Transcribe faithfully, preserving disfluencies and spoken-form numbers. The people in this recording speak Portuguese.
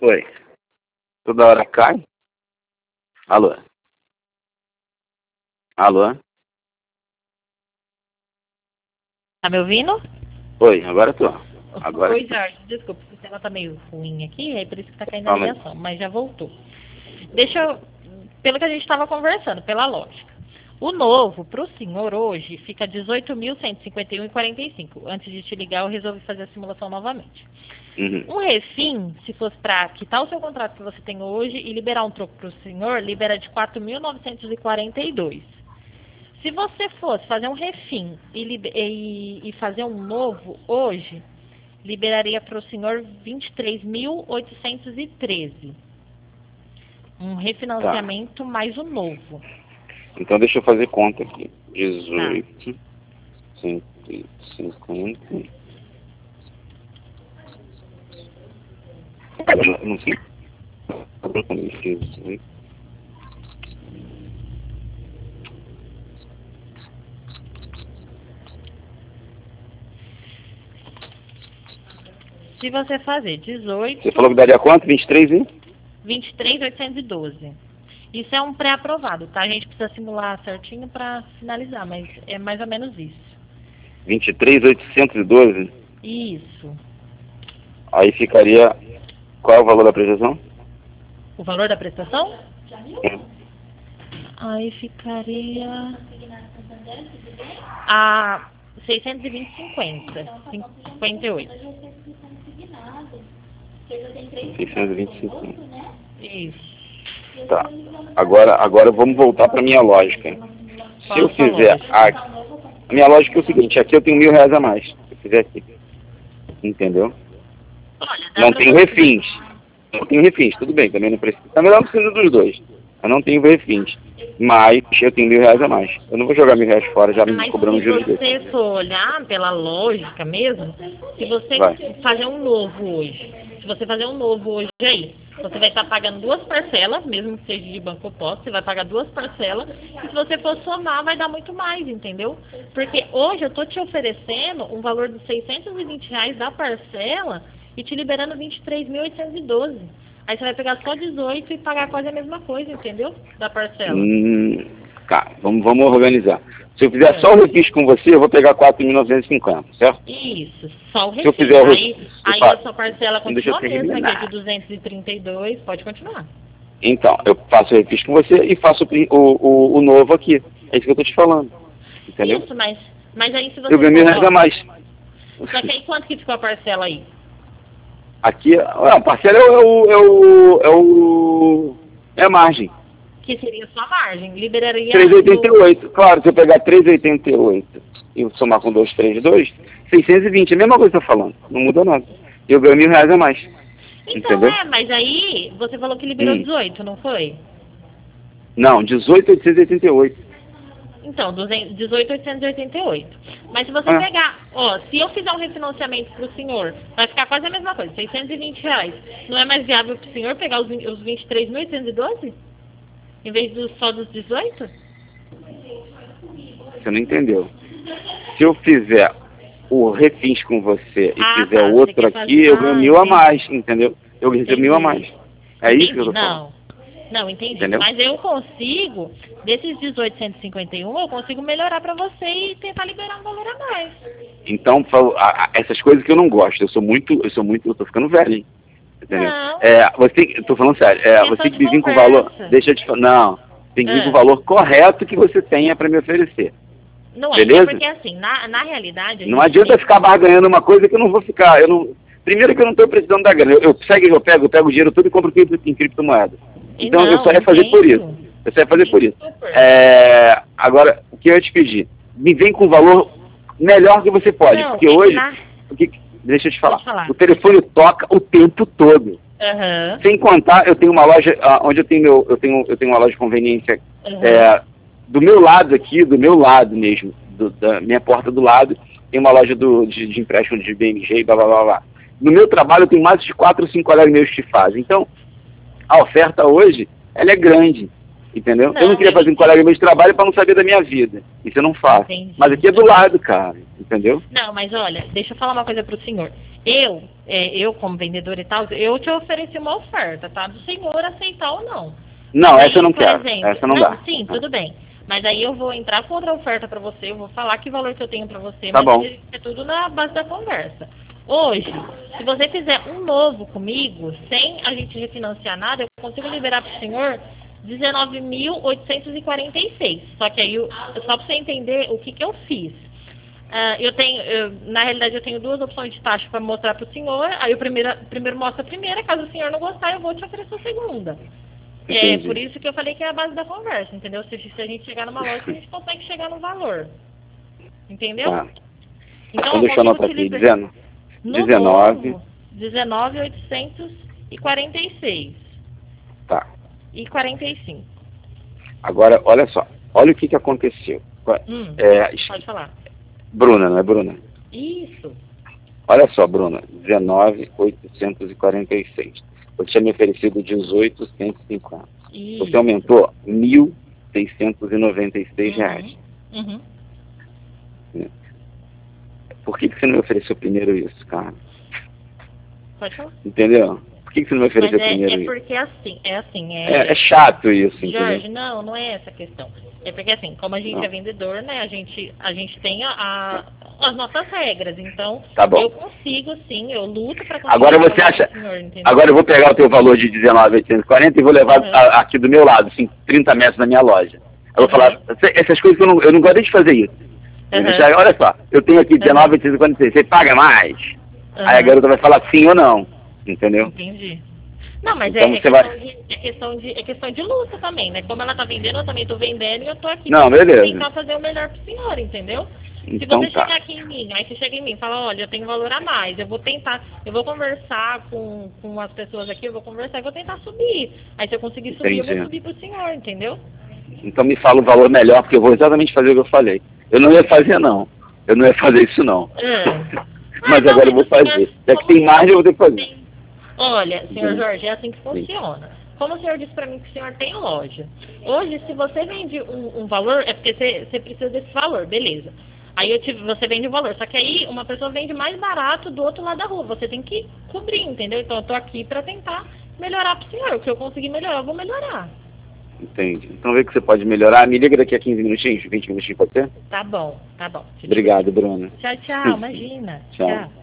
Oi. Toda hora cai? Alô? Alô? Tá me ouvindo? Oi, agora tô. Agora... Oi, Jorge. Desculpa, o sistema tá meio ruim aqui, é por isso que tá caindo a Ah, mas- ligação, mas já voltou. Deixa eu... Pelo que a gente estava conversando, pela lógica. O novo, para o senhor, hoje, fica dezoito mil cento e cinquenta e um reais e quarenta e cinco centavos. Antes de te ligar, eu resolvi fazer a simulação novamente. Uhum. Um refim, se fosse para quitar o seu contrato que você tem hoje e liberar um troco para o senhor, libera de quatro mil novecentos e quarenta e dois reais. Se você fosse fazer um refim e, libe- e- e fazer um novo hoje, liberaria para o senhor vinte e três mil oitocentos e treze reais. Um refinanciamento mais o novo. Então deixa eu fazer conta aqui. dezoito, cento e cinquenta. Eu não sei. dezoito. Se você fazer dezoito, Você falou que daria quanto? vinte e três, hein? vinte e três mil oitocentos e doze. Isso é um pré-aprovado, tá? A gente precisa simular certinho para finalizar, mas é mais ou menos isso. vinte e três mil oitocentos e doze. Isso. Aí ficaria... Qual é o valor da prestação? O valor da prestação? É. Aí ficaria a seiscentos e vinte e cinquenta. cinquenta e oito. seiscentos e vinte e cinco. Isso. Tá. Agora, agora vamos voltar para minha lógica. Se eu Qual a sua fizer... lógica? A, a minha lógica é o seguinte. Aqui eu tenho mil reais a mais. Se eu fizer aqui. Entendeu? Olha, dá Não pra tenho você- refins. Não tenho refins, tudo bem, também não precisa. Na verdade, não precisa dos dois. Eu não tenho refins. Mas eu tenho mil reais a mais. Eu não vou jogar mil reais fora já me Mas cobrando se juros desse. você for olhar pela lógica mesmo, se você Vai. fazer um novo hoje, se você fazer um novo hoje aí, você vai estar pagando duas parcelas, mesmo que seja de banco oposto, você vai pagar duas parcelas, e se você for somar, vai dar muito mais, entendeu? Porque hoje eu tô te oferecendo um valor de seiscentos e vinte reais da parcela e te liberando vinte e três mil oitocentos e doze. Aí você vai pegar só dezoito e pagar quase a mesma coisa, entendeu? Da parcela. Hum, tá, vamos, vamos organizar. Se eu fizer É. só o refis com você, eu vou pegar quatro mil novecentos e cinquenta, certo? Isso, só o Se eu refis. fizer o Aí, refis, eu aí faço. a sua parcela Não deixa eu continua a mesma, que é terminar. de duzentos e trinta e dois, pode continuar. Então, eu faço o refis com você e faço o, pri- o, o, o novo aqui. É isso que eu tô te falando. Entendeu? Isso, mas, mas aí se você... Eu ganho mil for- reais a mais. Só que aí quanto que ficou a parcela aí? Aqui, a parcela é o, é o, é o, é a margem. Que seria só a margem, liberaria... três vírgula oitenta e no- oito. Claro, se eu pegar três vírgula oitenta e oito e somar com duzentos e trinta e dois, seiscentos e vinte. É a mesma coisa que eu tô falando. Não muda nada. Eu ganho mil reais a mais. Então Entendeu? é, mas aí você falou que liberou Hum. dezoito, não foi? Não, dezoito mil oitocentos e oitenta e oito. Então, dezoito mil oitocentos e oitenta e oito. Mas se você Ah. pegar, ó, se eu fizer um refinanciamento para o senhor, vai ficar quase a mesma coisa, seiscentos e vinte reais. Não é mais viável para o senhor pegar os, vinte os vinte e três mil oitocentos e doze? Em vez do, só dos dezoito? Você não entendeu. Se eu fizer o refins com você e Ah, fizer tá, o você outro quer aqui, fazer- eu ganho ah, mil a entendi. mais, entendeu? Eu recebo mil a Entendi. mais. É isso que eu Entendi, tô falando. não. Não, entendi. Entendeu? Mas eu consigo, desses dezoitocentos e cinquenta e um, eu consigo melhorar para você e tentar liberar um valor a mais. Então, falo- a- a- essas coisas que eu não gosto, eu sou muito, eu sou muito, eu tô ficando velho, hein? Entendeu? Não. É, você tem, eu tô falando sério, é, Questão você tem de que vir com o conversa. valor, deixa eu te falar, não, tem que vir com o Ah. valor correto que você tenha para me oferecer. Não é, Beleza? é porque assim, na, na realidade... a Não gente adianta tem- ficar barganhando uma coisa que eu não vou ficar, eu não, primeiro que eu não tô precisando da grana, eu, eu, segue, eu pego, eu pego o dinheiro todo e compro cripto, em criptomoeda. E Então eu não, só ia fazer por entendo. isso, eu só ia fazer por isso. Super. É, agora, o que eu ia te pedir, me vem com o valor melhor que você pode, Não, porque é que hoje, na- o que, deixa eu te falar, Pode falar. o telefone toca o tempo todo. Aham, Sem contar, eu tenho uma loja, ah, onde eu tenho meu, eu tenho, eu tenho uma loja de conveniência aham. é, do meu lado aqui, do meu lado mesmo, do- da minha porta do lado, tem uma loja do, de, de empréstimo de B M G e blá blá blá blá. No meu trabalho eu tenho mais de quatro ou cinco colegas meus que fazem. Então, a oferta hoje, ela é grande, entendeu? Não, eu não queria eu fazer um entendo. colega meu de trabalho para não saber da minha vida. Isso eu não faço. Entendi. Mas aqui é do lado, cara, entendeu? Não, mas olha, deixa eu falar uma coisa pro senhor. Eu, é, eu como vendedora e tal, eu te ofereci uma oferta, tá? Do senhor aceitar ou não. Não, Aí, essa eu não por quero. exemplo, Essa não, não dá. Sim, tudo bem. Mas aí eu vou entrar com outra oferta para você, eu vou falar que valor que eu tenho para você, Tá mas bom. é tudo na base da conversa. Hoje, se você fizer um novo comigo, sem a gente refinanciar nada, eu consigo liberar para o senhor dezenove mil oitocentos e quarenta e seis. Só que aí, eu, só para você entender o que, que eu fiz. Uh, eu tenho, eu, na realidade, eu tenho duas opções de taxa para mostrar para o senhor. Aí o primeiro, primeiro mostra a primeira, caso o senhor não gostar, eu vou te oferecer a segunda. É por isso que eu falei que é a base da conversa, entendeu? Se, se a gente chegar numa loja, a gente consegue chegar no valor. Entendeu? Tá. Então, Então deixa eu anotar aqui, dizendo. dezenove. dezenove mil oitocentos e quarenta e seis. Tá. E quarenta e cinco. Agora, olha só. Olha o que, que aconteceu. Hum, é, pode falar. Bruna, não é Bruna? Isso. Olha só, Bruna. dezenove mil oitocentos e quarenta e seis. Você tinha me oferecido dezoito mil cento e cinquenta. Isso. Você aumentou mil seiscentos e noventa e seis reais. Uhum. Uhum. Por que, que você não me ofereceu primeiro isso, cara? Pode falar. Entendeu? Por que, que você não me ofereceu Mas é, primeiro é isso? porque assim, é assim, é... É, é chato isso, Jorge, entendeu? não, não é essa a questão. É porque assim, como a gente Não. é vendedor, né, a gente, a gente tem a, a- as nossas regras, então Tá bom. eu consigo sim, eu luto para conseguir Agora você falar acha... com o senhor, entendeu? Agora eu vou pegar o teu valor de dezenove mil oitocentos e quarenta e vou levar Uhum. a- aqui do meu lado, assim, trinta metros da minha loja. Eu vou Uhum. falar, "Essa- essas coisas que eu não, eu não gosto de fazer isso. Eu Uhum. já- olha só, eu tenho aqui dezenove mil oitocentos e quarenta e seis, você paga mais? Aí a Uhum. garota vai falar sim ou não, entendeu? Entendi. Não, mas Então é, é, você questão vai- de, é, questão de, é questão de luta também, né? Como ela tá vendendo, eu também tô vendendo e eu tô aqui Não, pra beleza. tentar fazer o melhor pro senhor, entendeu? Então Se você tá. chegar aqui em mim, aí você chega em mim e fala, olha, eu tenho valor a mais, eu vou tentar, eu vou conversar com, com as pessoas aqui, eu vou conversar e vou tentar subir. Aí se eu conseguir subir, eu vou Entendi. subir pro senhor, entendeu? Então me fala o valor melhor, porque eu vou exatamente fazer o que eu falei. Eu não ia fazer, não. Eu não ia fazer isso, não. É. Mas Ah, agora eu não, vou mas o fazer. senhor- Já que tem mais, eu vou ter que fazer. Sim. Olha, senhor Sim. Jorge, é assim que funciona. Como o senhor disse para mim que o senhor tem loja. Hoje, se você vende um, um valor, é porque você, você precisa desse valor, beleza. Aí eu tive, você vende o valor. Só que aí uma pessoa vende mais barato do outro lado da rua. Você tem que cobrir, entendeu? Então eu tô aqui para tentar melhorar pro senhor. O que eu conseguir melhorar, eu vou melhorar. Entendi. Então vê que você pode melhorar. Me liga daqui a quinze minutinhos, vinte minutinhos, pode ser? Tá bom, tá bom. Obrigado, Bruna. Tchau, tchau. Imagina. Tchau. Tchau.